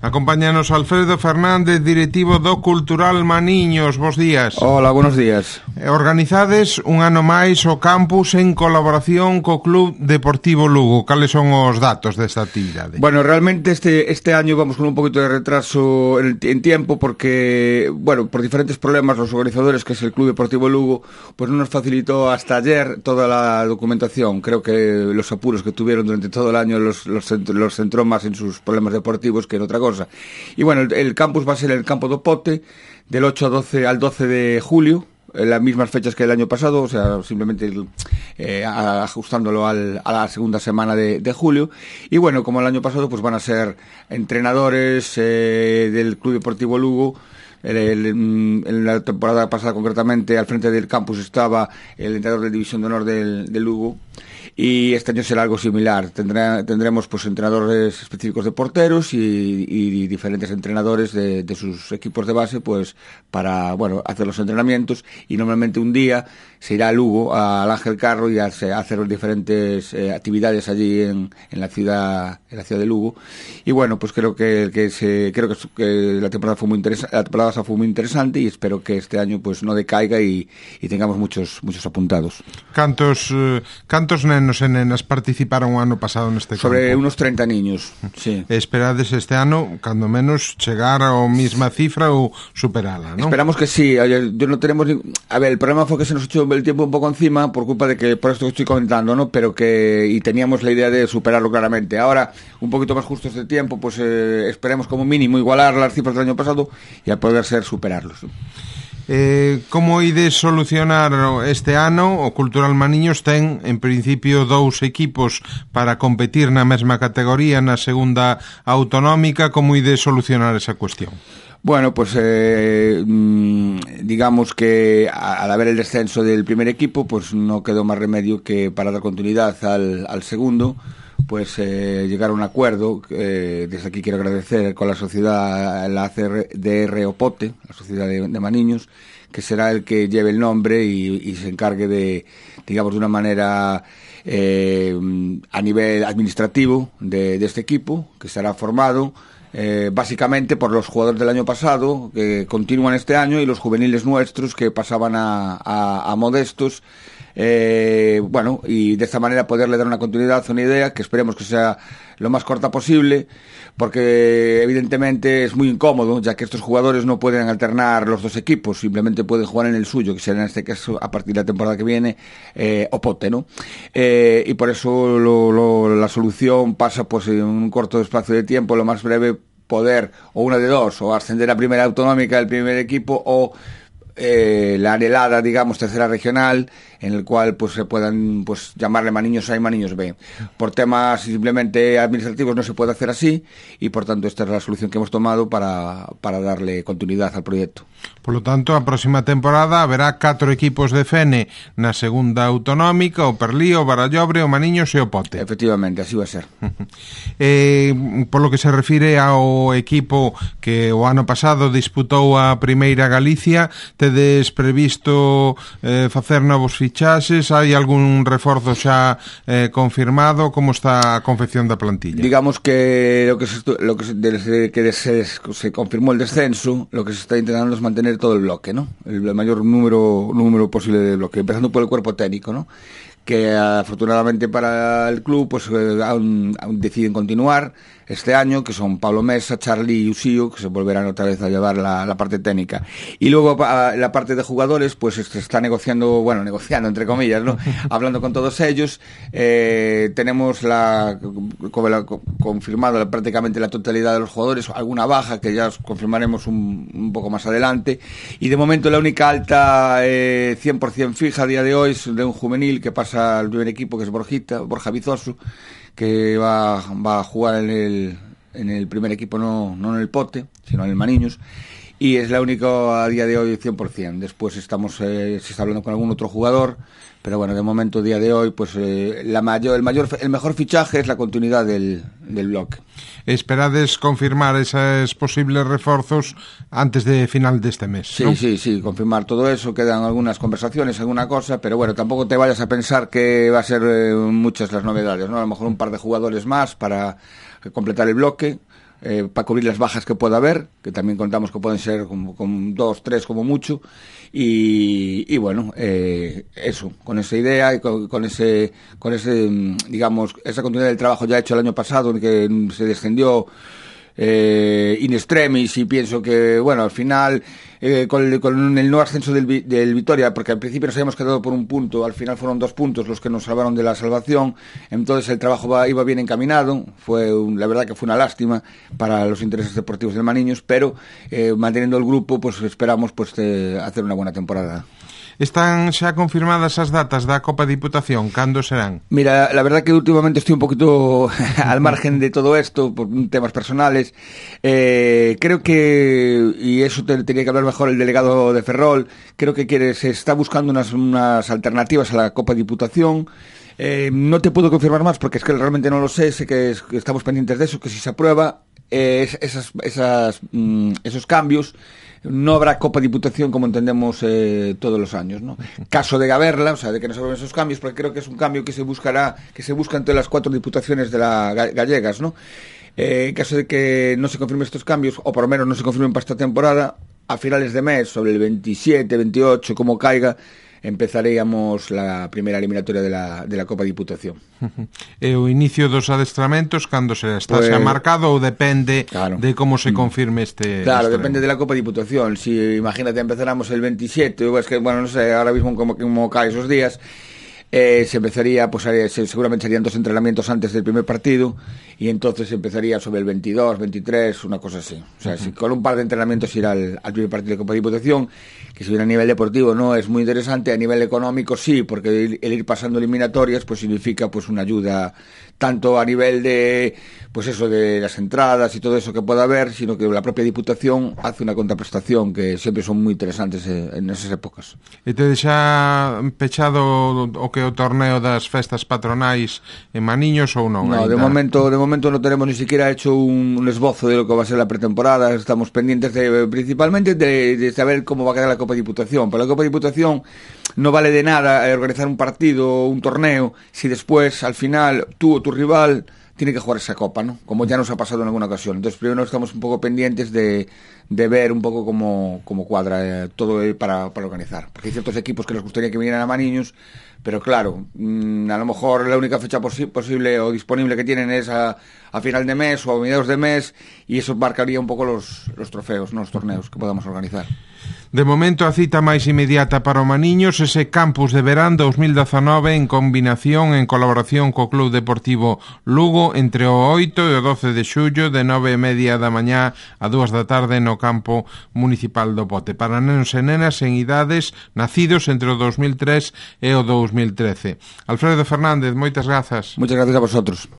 Acompáñanos Alfredo Fernández, directivo do Cultural Maniños. Bos días. Hola, buenos días. Organizades un ano máis o campus en colaboración co Club Deportivo Lugo. Cales son os datos desta actividade? Bueno, realmente este año vamos con un poquito de retraso en tiempo porque, bueno, por diferentes problemas los organizadores, que es el Club Deportivo Lugo, pues no nos facilitó hasta ayer toda la documentación. Creo que los apuros que tuvieron durante todo el año los centró más en sus problemas deportivos que en otra cosa. Y bueno, el campus va a ser el Campo do Pote del 8 al 12 de julio, en las mismas fechas que el año pasado, o sea, simplemente ajustándolo a la segunda semana de julio. Y bueno, como el año pasado, pues van a ser entrenadores del Club Deportivo Lugo. En la temporada pasada, concretamente, al frente del campus estaba el entrenador de División de Honor del Lugo, y este año será algo similar. Tendremos pues entrenadores específicos de porteros y diferentes entrenadores de sus equipos de base, pues para, bueno, hacer los entrenamientos. Y normalmente un día se irá a Lugo, al Ángel Carro, y a hacer diferentes actividades allí en la ciudad de Lugo. Y bueno, pues creo que la temporada fue muy interesante. La temporada fue muy interesante, y espero que este año pues no decaiga y tengamos muchos apuntados. Cantos nenos e nenas participaron o ano pasado neste campo? Sobre unos 30 niños, sí. Esperades este ano, cando menos, chegar a mesma cifra ou superala, ¿no? Esperamos que sí. Yo no tenemos a ver, el problema fue que se nos echó el tiempo un poco encima por culpa de que, por esto que estoy comentando, ¿no? Pero y teníamos la idea de superarlo claramente. Ahora, un poquito más justo este tiempo, pues esperemos como mínimo igualar las cifras del año pasado y a poder ser superarlos. Como ides solucionar este ano? O Cultural Maniños ten, en principio, 2 equipos para competir na mesma categoría na segunda autonómica. Como ides solucionar esa cuestión? Bueno, pues digamos que al haber el descenso del primer equipo, pues no quedó más remedio que, para dar continuidad al segundo, pues llegar a un acuerdo. Desde aquí quiero agradecer con la sociedad, la ACDR Opote, la sociedad de Maniños, que será el que lleve el nombre y se encargue de, digamos, de una manera a nivel administrativo de este equipo, que será formado básicamente por los jugadores del año pasado, que continúan este año, y los juveniles nuestros que pasaban a modestos. Bueno, y de esta manera poderle dar una continuidad, una idea que esperemos que sea lo más corta posible, porque evidentemente es muy incómodo, ya que estos jugadores no pueden alternar los dos equipos, simplemente pueden jugar en el suyo, que será en este caso, a partir de la temporada que viene, Opote, ¿no? Y por eso la solución pasa, pues, en un corto espacio de tiempo, lo más breve, poder, o una de dos, o ascender a primera autonómica del primer equipo, o la anhelada, digamos, tercera regional, en el cual pues se puedan pues llamarle Maniños A y Maniños B. Por temas simplemente administrativos no se puede hacer así, y por tanto esta es la solución que hemos tomado para darle continuidad al proyecto. Por lo tanto, a próxima temporada haberá 4 equipos de Fene na segunda autonómica: o Perlío, o Barallobre, o Maniños e o Pote. Efectivamente, así va a ser. Por lo que se refire ao equipo que o ano pasado disputou a Primeira Galicia, tedes previsto facer novos fichaxes? Hai algún reforzo xa confirmado? Como está a confección da plantilla? Digamos que desde que se confirmó el descenso, lo que se está intentando es mantener todo el bloque, ¿no? El mayor número posible de bloque, empezando por el cuerpo técnico, ¿no? Que afortunadamente para el club pues aún deciden continuar este año, que son Pablo Mesa, Charlie y Usío, que se volverán otra vez a llevar la parte técnica. Y luego la parte de jugadores, pues se está negociando entre comillas, ¿no? Hablando con todos ellos. Tenemos confirmada prácticamente la totalidad de los jugadores, alguna baja que ya os confirmaremos un poco más adelante. Y de momento la única alta 100% fija a día de hoy es de un juvenil que pasa al primer equipo, que es Borja Vizoso, que va a jugar en el primer equipo, no en el Pote, sino en el Maniños, y es la única a día de hoy 100%. Después se está hablando con algún otro jugador, pero bueno, de momento, día de hoy, pues el mejor fichaje es la continuidad del bloque. Esperades confirmar esos posibles reforzos antes de final de este mes, ¿no? Sí, confirmar todo eso. Quedan algunas conversaciones, alguna cosa, pero bueno, tampoco te vayas a pensar que va a ser muchas las novedades, ¿no? A lo mejor un par de jugadores más para completar el bloque. para cubrir las bajas que pueda haber, que también contamos que pueden ser con 2, 3 como mucho, y bueno, eso, con esa idea y con ese, digamos, esa continuidad del trabajo ya hecho el año pasado, en que se descendió in extremis, y pienso que, bueno, al final con el no ascenso del Vitoria, porque al principio nos habíamos quedado por un punto, al final fueron 2 puntos los que nos salvaron de la salvación, entonces el trabajo iba bien encaminado, la verdad que fue una lástima para los intereses deportivos del Maniños, pero manteniendo el grupo, pues esperamos hacer una buena temporada. Están xa confirmadas as datas da Copa Diputación? Cando serán? Mira, la verdad que últimamente estoy un poquito al margen de todo esto por temas personales. Creo que, y eso tenía que hablar mejor el delegado de Ferrol, creo que se está buscando unas alternativas a la Copa Diputación. No te puedo confirmar más porque es que realmente no lo sé que estamos pendientes de eso, que si se aprueba esos cambios, no habrá Copa Diputación como entendemos todos los años, ¿no? Caso de haberla, o sea, de que no se aprueben esos cambios, porque creo que es un cambio que se busca entre las 4 diputaciones de gallegas, ¿no? En caso de que no se confirmen estos cambios, o por lo menos no se confirmen para esta temporada, a finales de mes, sobre el 27, 28, como caiga, empezaríamos la primeira eliminatoria de la Copa Diputación. E o inicio dos adestramentos, cando será? Está xa marcado ou depende de como se confirme este? Claro, depende de la Copa Diputación. Si imagínate, empezáramos el 27, es que, bueno, no sé, ahora mismo como cae esos días, se empezaría, pues seguramente serían 2 entrenamientos antes del primer partido, y entonces empezaría sobre el 22, 23, una cosa así. O sea, si con un par de entrenamientos ir al primer partido de Copa Diputación, que si bien a nivel deportivo no es muy interesante, a nivel económico sí, porque el ir pasando eliminatorias pues significa pues una ayuda tanto a nivel de pues eso, de las entradas y todo eso que pueda haber, sino que la propia Diputación hace una contraprestación que siempre son muy interesantes en esas épocas. E te xa pechado o que o torneo das festas patronais en Maniños ou non? No, de momento no tenemos ni siquiera hecho un esbozo de lo que va a ser la pretemporada. Estamos pendientes principalmente de saber cómo va a quedar la Copa Diputación. Para la Copa Diputación no vale de nada organizar un partido o un torneo si después, al final, tú o tu rival tiene que jugar esa copa, ¿no? Como ya nos ha pasado en alguna ocasión. Entonces, primero estamos un poco pendientes de ver un poco cómo cuadra todo para organizar. Porque hay ciertos equipos que les gustaría que vinieran a Maniños, pero claro, a lo mejor la única fecha posible o disponible que tienen es a final de mes o a mediados de mes, y eso marcaría un poco los trofeos, ¿no? Los torneos que podamos organizar. De momento a cita máis inmediata para o Maniños, ese campus de verán 2019 en combinación, en colaboración co Club Deportivo Lugo, entre o 8 e o 12 de xullo, de 9:30 da mañá a 2 da tarde no campo municipal do Bote, para nenos e nenas en idades nacidos entre o 2003 e o 2013. Alfredo Fernández, moitas grazas. Muchas gracias a vosotros.